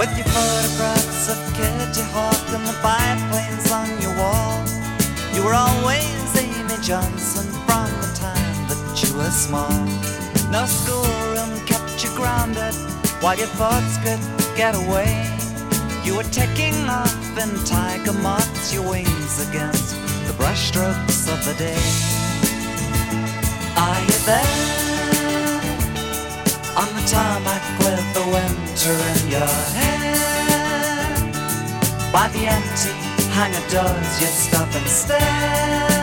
with your photographs of Kitty Hawk and the biplanes on your wall. You were always Amy Johnson from the time that you were small. No schoolroom kept you grounded while your thoughts could get away. You were taking off in tiger moths, your wings against the brushstrokes of the day. Are you there on the tarmac with the winter in your hair? By the empty hangar doors you stop and stare.